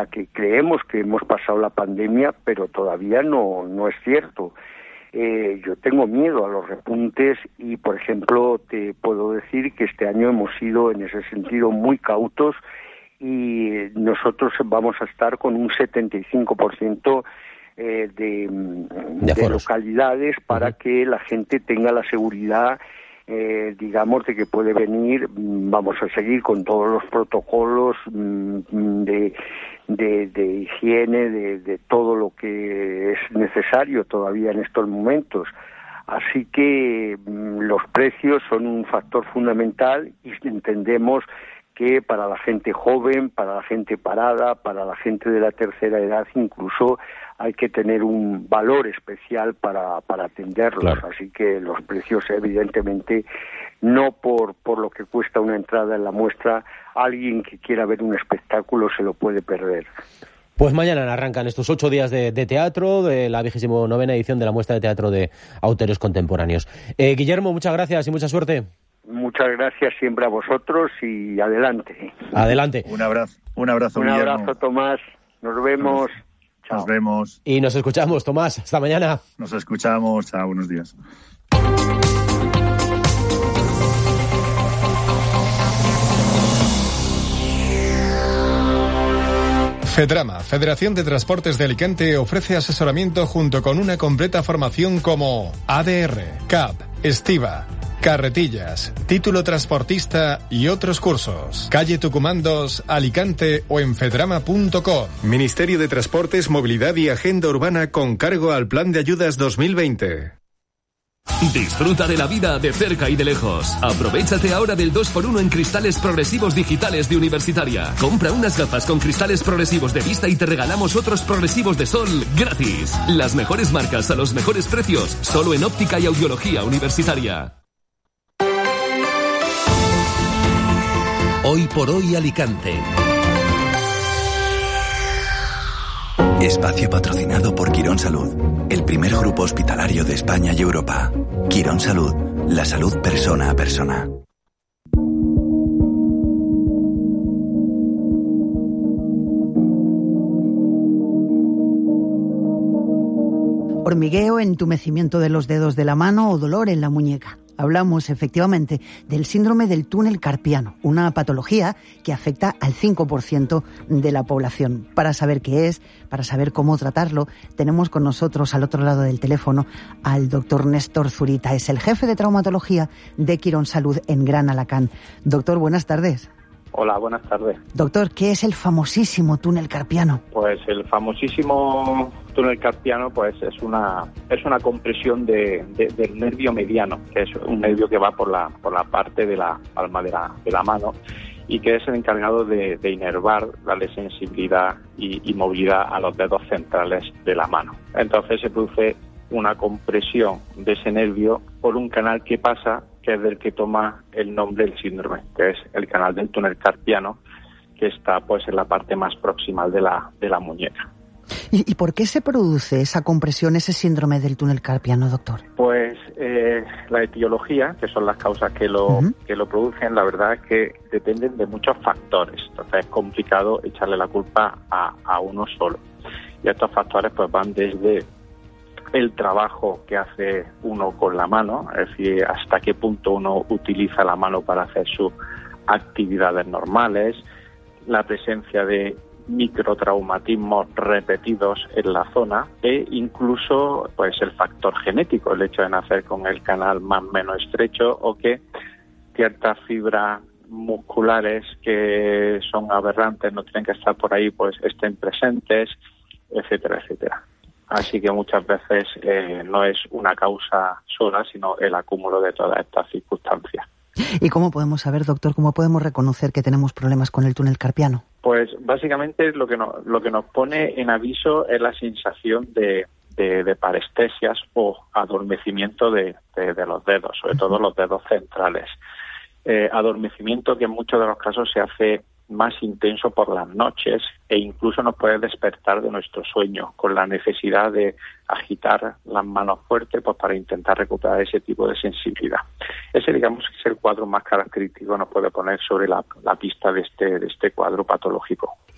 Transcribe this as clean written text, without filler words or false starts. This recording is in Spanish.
la que creemos que hemos pasado la pandemia, pero todavía no es cierto. Yo tengo miedo a los repuntes y, por ejemplo, te puedo decir que este año hemos sido en ese sentido muy cautos y nosotros vamos a estar con un 75% de localidades para que la gente tenga la seguridad, digamos, de que puede venir. Vamos a seguir con todos los protocolos de higiene, de todo lo que es necesario todavía en estos momentos. Así que los precios son un factor fundamental y entendemos que para la gente joven, para la gente parada, para la gente de la tercera edad, incluso hay que tener un valor especial para atenderlos. Claro. Así que los precios, evidentemente, no por lo que cuesta una entrada en la muestra, alguien que quiera ver un espectáculo se lo puede perder. Pues mañana arrancan estos 8 días de teatro, de la 29ª edición de la muestra de teatro de autores contemporáneos. Guillermo, muchas gracias y mucha suerte. Muchas gracias siempre a vosotros y adelante. Adelante. Un abrazo, Guillermo. Abrazo, Tomás. Nos vemos. Chao. Nos vemos. Y nos escuchamos, Tomás. Hasta mañana. Nos escuchamos. Chao, buenos días. FEDRAMA, Federación de Transportes de Alicante, ofrece asesoramiento junto con una completa formación como ADR, CAP, Estiva, carretillas, título transportista y otros cursos. Calle Tucumán 2, Alicante o en fedrama.com. Ministerio de Transportes, Movilidad y Agenda Urbana con cargo al Plan de Ayudas 2020. Disfruta de la vida de cerca y de lejos. Aprovéchate ahora del 2x1 en cristales progresivos digitales de Universitaria. Compra unas gafas con cristales progresivos de vista y te regalamos otros progresivos de sol gratis. Las mejores marcas a los mejores precios, solo en óptica y audiología Universitaria. Hoy por hoy Alicante. Espacio patrocinado por Quirón Salud, el primer grupo hospitalario de España y Europa. Quirón Salud, la salud persona a persona. Hormigueo, entumecimiento de los dedos de la mano o dolor en la muñeca. Hablamos efectivamente del síndrome del túnel carpiano, una patología que afecta al 5% de la población. Para saber qué es, para saber cómo tratarlo, tenemos con nosotros al otro lado del teléfono al doctor Néstor Zurita. Es el jefe de traumatología de Quirón Salud en Gran Alacant. Doctor, buenas tardes. Hola, buenas tardes. Doctor, ¿qué es el famosísimo túnel carpiano? Pues el famosísimo túnel carpiano pues es una compresión del nervio mediano, que es un nervio que va por la parte de la palma de la mano y que es el encargado de inervar, darle sensibilidad y movilidad a los dedos centrales de la mano. Entonces se produce una compresión de ese nervio por un canal que pasa, que es del que toma el nombre del síndrome, que es el canal del túnel carpiano, que está pues en la parte más proximal de la muñeca. ¿Y por qué se produce esa compresión, ese síndrome del túnel carpiano, doctor? Pues la etiología, que son las causas que lo producen, la verdad es que dependen de muchos factores. Entonces es complicado echarle la culpa a uno solo. Y estos factores pues van desde el trabajo que hace uno con la mano, es decir, hasta qué punto uno utiliza la mano para hacer sus actividades normales, la presencia de microtraumatismos repetidos en la zona e incluso pues el factor genético, el hecho de nacer con el canal más o menos estrecho o que ciertas fibras musculares que son aberrantes, no tienen que estar por ahí, pues estén presentes, etcétera, etcétera. Así que muchas veces no es una causa sola, sino el acúmulo de todas estas circunstancias. ¿Y cómo podemos saber, doctor, cómo podemos reconocer que tenemos problemas con el túnel carpiano? Pues básicamente lo que nos pone en aviso es la sensación de parestesias o adormecimiento de los dedos, sobre todo los dedos centrales. Adormecimiento que en muchos de los casos se hace más intenso por las noches e incluso nos puede despertar de nuestro sueño con la necesidad de agitar las manos fuertes pues para intentar recuperar ese tipo de sensibilidad. Ese, digamos, es el cuadro más característico que nos puede poner sobre la pista de este cuadro patológico.